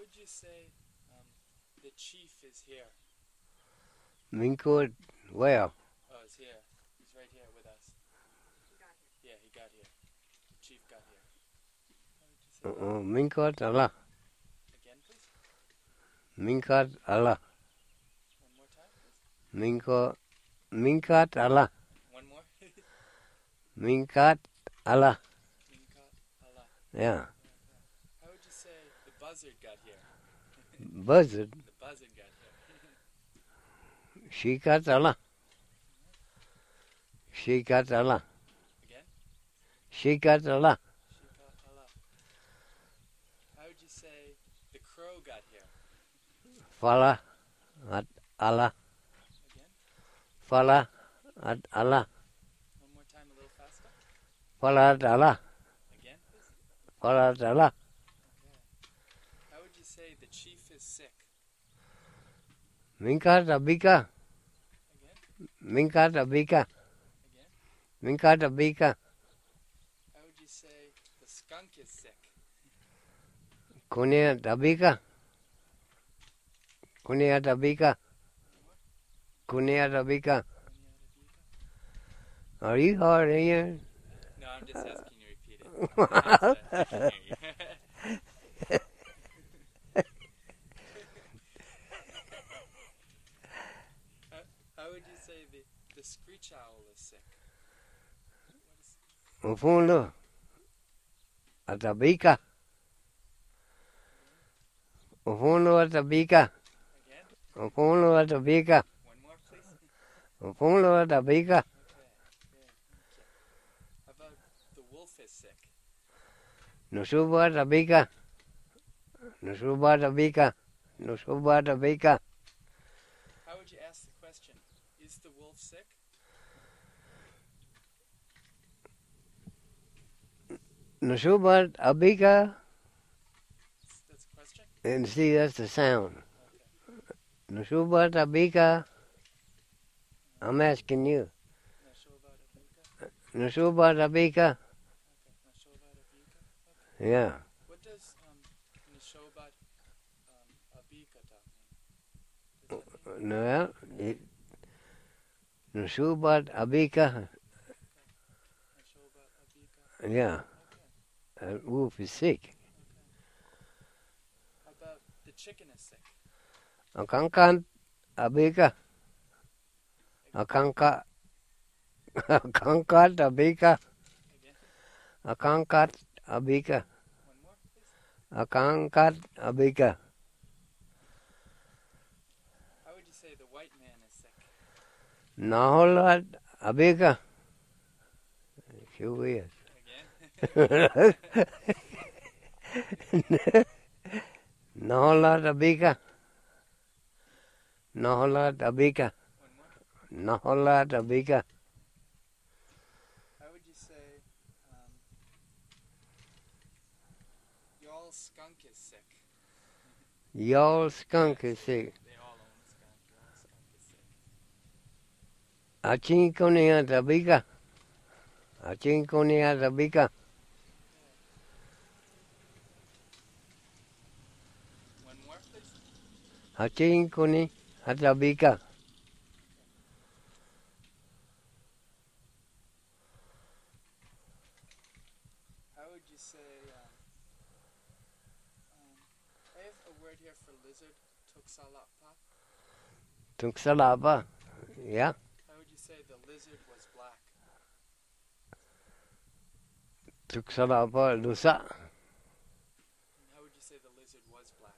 would you say the chief is here? Minkot, where? Oh, he's here. He's right here with us. Yeah, he got here. The chief got here. How would you say that? Minkot Allah. Again, please. Minkat Allah. One more time, please. Minkat Allah. One more. Minkat Allah. Minkat Allah. Yeah. How would you say the buzzard got here? Buzzard. The buzzard got here. Shikat Allah. Shikat Allah. Again? Shikat Allah. Shikat Allah. How would you say the crow got here? Fala at Allah. Again? Fala at Allah. One more time, a little faster. Fala at Allah. Again, please. Fala at Allah. Okay. How would you say the chief is sick? Minkat Abika. Again? Minkat Abika. Again? Minkat Abika. How would you say the skunk is sick? Kunia Abika. Kunia Abika. Kunia Abika. Are you hard here? No, I'm just asking you to repeat it. I can hear you. How would you say the screech owl is sick? Ufundo. At Abika. Ufundo at Abika. Again? Ufundo at Abika. One more, please. Ufundo at Abika. Okay. How about the wolf is sick? Nusubat Abika. Nusubat Abika. Nusubat Abika. How would you ask the question? Is the wolf sick? Nusubat Abika. That's a question? And see, that's the sound. Okay. Nusubat Abika. I'm asking you. Not sure about Abika? Nusubat Abika. Okay. Not sure about Abika? Okay. Yeah. What does Nishobat Abika mean? Does that mean? No, Nusubat Abika. Nishobat Abika? Yeah. Okay. Wolf is sick. Okay. How about the chicken is sick? Akankat Abika. Akankat Abika. Again? Akankat Abika. One more, please. Akankat Abika. How would you say the white man is sick? Naholat Abika. Sure is. Again? Naholat Abika. Naholat Abika. One more. Naholat Abika. How would you say y'all skunk is sick? Y'all skunk is sick. They all own a skunk. Y'all skunk is sick. Achinkonia Abika. Achinkonia Abika. One more, please. Achinkoni Abika. How would you say, I have a word here for lizard, tuksalapa. Tuksalaba. Yeah. How would you say the lizard was black? Tuksalaba Lusa. And how would you say the lizard was black?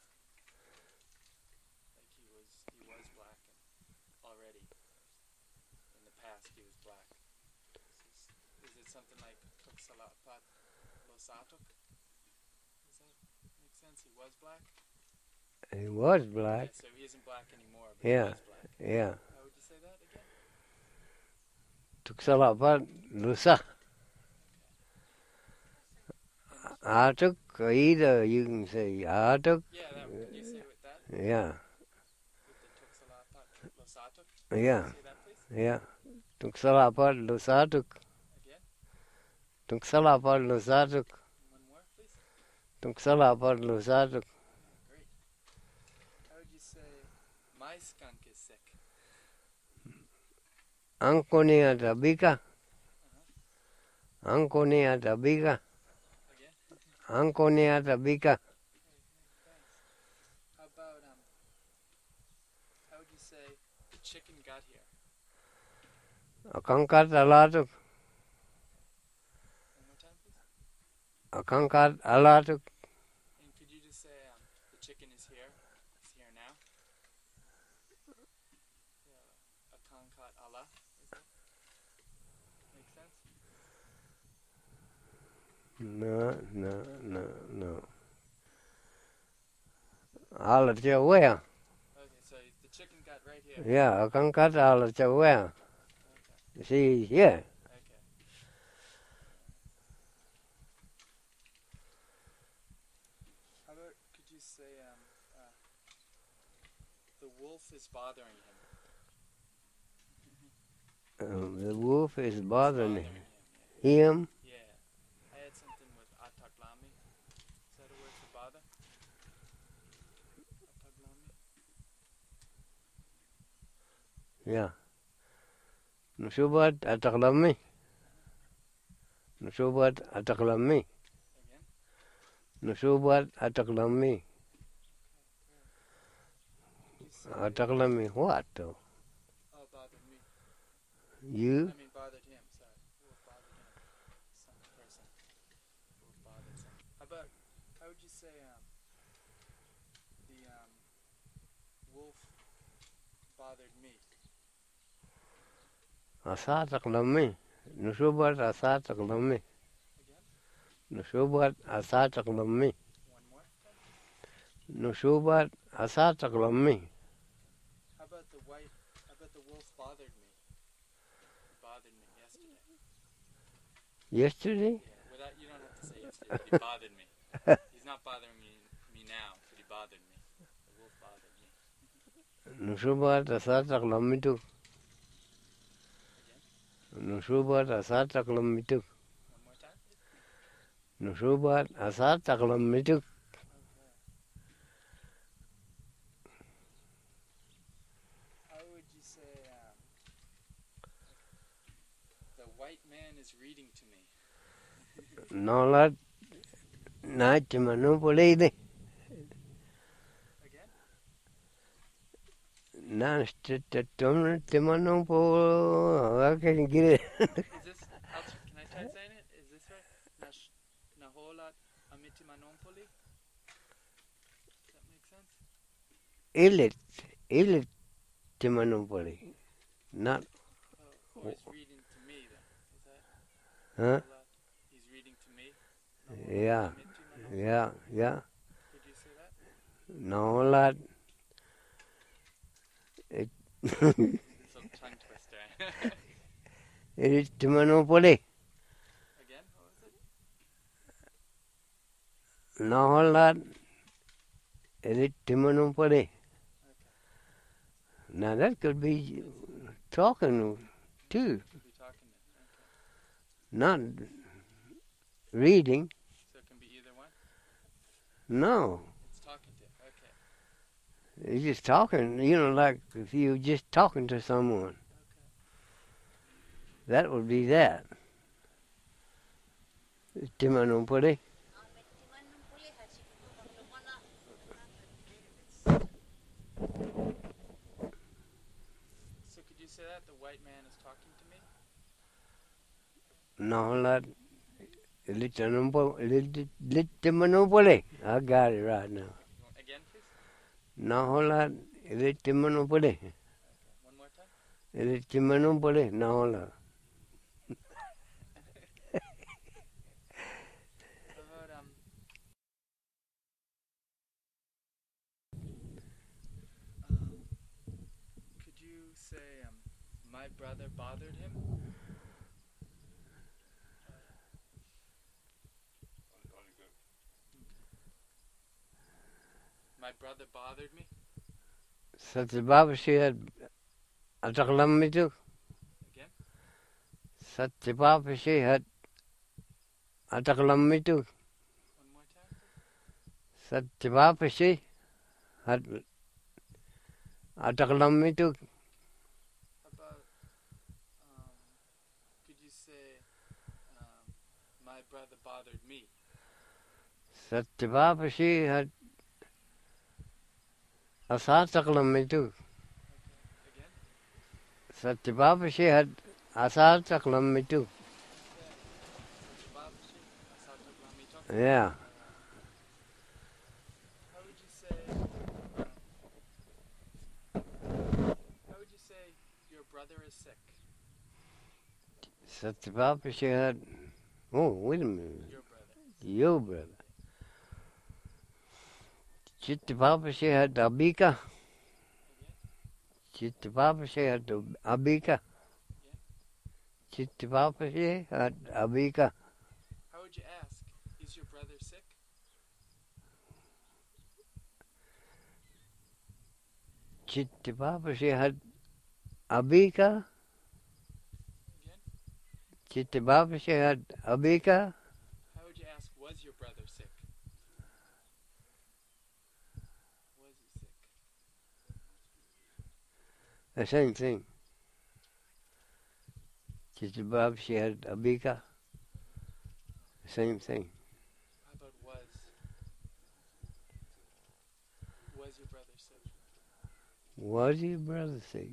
Like he was black and already. In the past he was black. Is it something like tuksalapat losatuk? Does that make sense? He was black? He was black. Yeah, so he isn't black anymore, but Yeah. he was black. Yeah. How would you say that again? Tuksalaba Lusa. Atuk, either you can say Atuk. Yeah, can you say it with that? Yeah. With the tuksalapat losatuk? Yeah. Say that, please. Yeah. Tuksalaba Lusatuk. Again? Tuksalaba Lusatuk. One more, please. Tuksalaba Lusatuk. my skunk is sick. Anconia tabica. Uh-huh. Anconia tabica. Again? Anconia tabica. Thanks. How about, how would you say the chicken got here? Akankat alatuk. One more time, please. Akankat alatuk. And could you just say, the chicken is here? It's here now? Akankat Allah, is it? Make sense? No. Alacha where? Okay, so the chicken got right here. Yeah, akankat alacha where? Okay. See, here. Okay. How about, could you say, the wolf is bothering him? The wolf is bothering him. him. Yeah. I had something with ataklami. Is that a word for bother? Ataklami? Yeah. Nusubat ataklami. Nusubat ataklami. Again? Nusubat ataklami. Could you say, Ataklami what though? oh, bothered me. You? I mean, bothered him, sorry. Wolf bothered him. Some person. Wolf bothered someone. How would you say, the, wolf bothered me? Asa ataklami. Nusubat asa ataklami. Again? Nusubat asa ataklami. One more time? Nusubat asa ataklami. How about the wolf bothered me? He bothered me yesterday. Yesterday? Yeah, without, you don't have to say yesterday, but he bothered me. He's not bothering me now, but he bothered me. The wolf bothered me. Nusubat asa ataklami tu. Again? Nusubat asa ataklami tu. One more time, please. Nusubat asa ataklami tu. Okay. How would you say, the white man is reading to me? Nolat naik manupuli ni. Again? Nas timanupo. I can get it. Is this, can I try saying it? Is this right? Naholat amiti manompoli? Does that make sense? Ilit timanupuli. Not, Or he's reading to me then? Is that? huh? He's reading to me? Yeah. Yeah. Could you say that? Nolat. It's a tongue twister. Ilit timanupuli. Again, what was it? Nolat. Ilit timanupuli. Okay. Now that could be talking too, Could be talking then. Okay. not reading. So it can be either one? No, It's talking to. Okay. it's just talking. Like if you just talking to someone, Okay. that would be that. Timanupuli. So could you say that? The white man is talking to me? Nolat. Timanupuli. I got it right now. Again, please? Nolat. Timanupuli. Okay. One more time? Timanupuli. Nolat. How about, could you say, my brother bothered him? My brother bothered me? Satyababashi had ataklamitu. Again? Satyababashi had ataklamitu. One more time? Satyababashi had Ataklammituk. How about, could you say, my brother bothered me? Satyapapashi had asataklammituk. Okay. Again? Satyapapashi had asataklammituk. Okay. Satyababashi, Asataglamitok. Yeah. How would you say, how would you say your brother is sick? Satyapapashi had, oh, wait a minute. Your brother. Your brother. Chittapapashi had Abika. Again? Chittapapashi had Abika. Chittapapashi had Abika. How would you ask? Is your brother sick? Chittapapashi had Abika. Again? Chittapapashi had Abika. How would you ask, was your brother sick? Was he sick? The same thing. Chittapapashi had Abika. Same thing. How about was? Was your brother sick? Was your brother sick?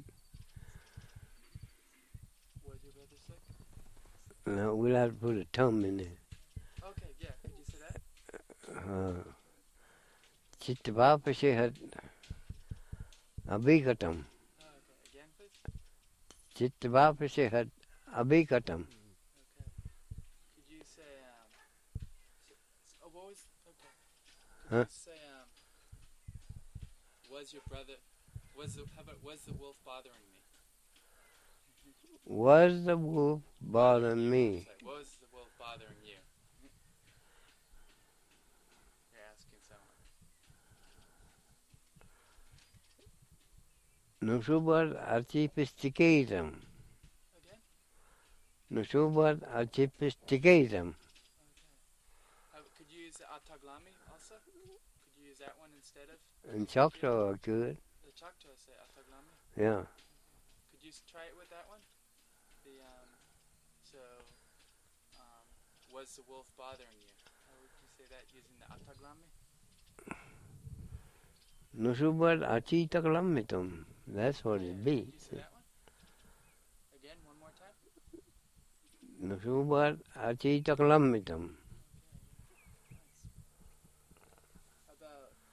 Was your brother sick? No, we'll have to put a tum in there. Okay, yeah. Could you say that? Chittapapashi had Abikatam. Okay. Again, please. Chittapapashi had Abikatam. Okay. Could you say, what was, okay. Could Huh? you say, was your brother, how about, was the wolf bothering me? Was the wolf bothering me? Say, was the wolf bothering you? You're asking someone. Nusubat archipisticatum. Again? Nusubat archipisticatum. Okay. Could you use Ataglami also? Could you use that one instead of And Choctaw are good. the Choctaw say Ataglami? Yeah. Could you try it with that one? Was the wolf bothering you? How would you say that using the Ataglami? Nusubat architaglamitum. That's what it Could be. you say that one? Again, one more time? Nusubat architaglamitum.